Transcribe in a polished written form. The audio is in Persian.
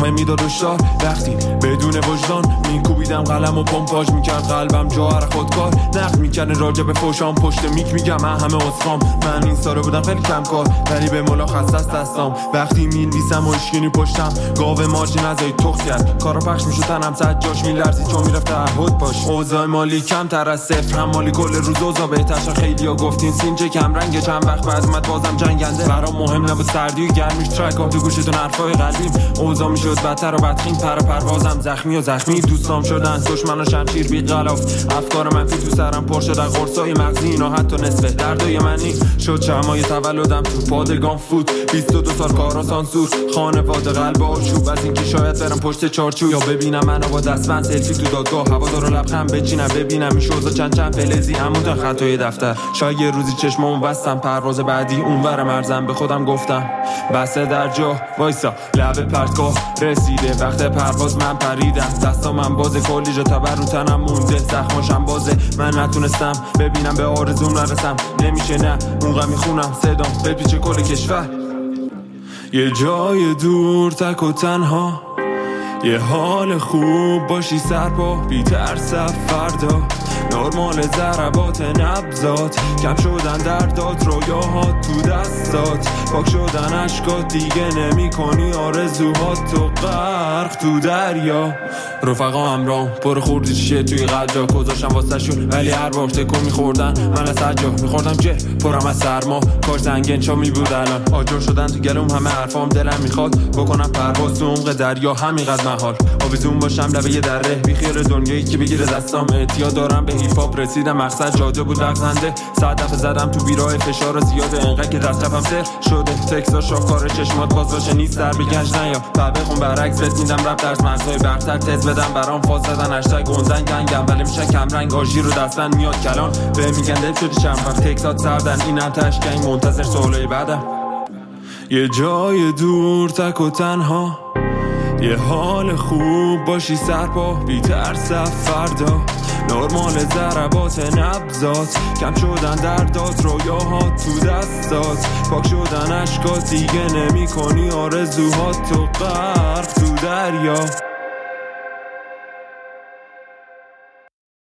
نغمه میداد هشدار وقتی بدون وجدان میکوبیدم قلم و پمپاژ میکرد قلبم جوهر خودکار نقد میکنه راجع به فوشام پشت میک میگم من همه اسخام من این ساله بودم خیلی کم کار ولی به ملاخص است دستام وقتی میلویسم و اشکینی پشتم گاو مارجین ازای تخت کرد کارا پخش میشد تنم صد جاش میلرزید چون میرفت تعهد پاش اوضاع مالی کمتر از صفر هم مالی کل روز اوضاع بهترش خیلیا گفتین سینچه کم رنگ چند وقت بعد اومد بازم جنگنده برام مهم نبود سردی و گرمیش ترک ها تو گوشتون حرفای قلبیم اوضاع میشد بدتر و بدخیم پروازم زخمی و زخمی دوستام شدن دشمن و شمشیر بی غلاف افکار منفی تو سرم پر شدن قرصای مغزی اینا حتی نصفه دردای منی شد شمای تولدم تو پادگان فوت 22 سال کارا سانسور خانواده قلب آشوب از اینکه شاید برم پشت چارچوب یا ببینم منو با دستبند سلفی تو دادگاه هوادارو لبخند بچینم ببینم این شوزا چند فلزی همون تا خطای دفتر شاید یه روزی چشمامو بستم پرواز بعدی اونور مرزم به خودم گفتم بسه در جا وایسا لب پرتگاه رسیده وقت پرواز من پریدم دستا من بازه کلی جا تبر رو تنم مونده زخماشم بازه من نتونستم ببینم به آرزوم نرسم نمیشه نه اون غم میخونم صدام بپیچه کل کشور یه جای دور تک و تنها یه حال خوب باشی سرپا بی ترس فردا نرمال ضربات نبضات کم شدن دردات رویاهات تو دستات پاک شدن عشقات دیگه نمی کنی آرزوهات تو غرق تو دریا رفقا همرام پر خوردی چیه توی قلجا گذاشتم واسه شون ولی هر بار تکون میخوردن من از هر جا میخوردم جه پرم از سرما کار زنگین چا میبود الان آجر شدن تو گلوم همه حرفام دلم میخواد بکنم پرواز تو عمق دریا همینقدر محال آویزون باشم لبه یه دره بیخیر دنیایی که بگیره دستام اعتیاد دارم به هیپ هاپ رسیدم مقصد جاده بود لغزنده 100 دفعه زدم تو بیراه فشار زیاده انقدر که دستم سر شده تکسا شاکار چشمات باز باشه نیست در بگنج نیا بخون برعکس بهت میدم رپ درس مرزهای برتر تز بدم برام فاز زدن هشتگ گندن گنگم ولی میشه کم رنگ آژیر رو دستن میاد کلان به میگن دل شدی چند وقت تکسات سردن این انتش گنگ منتظر سوالای بعدم یه جای دور تک و تنها یه حال خوب باشی سرپا بی ترس فردا نرمال ضربات نبضات کم شدن دردات رویاهات تو دستات پاک شدن عشقات دیگه نمی کنی آرزوهات تو غرق تو دریا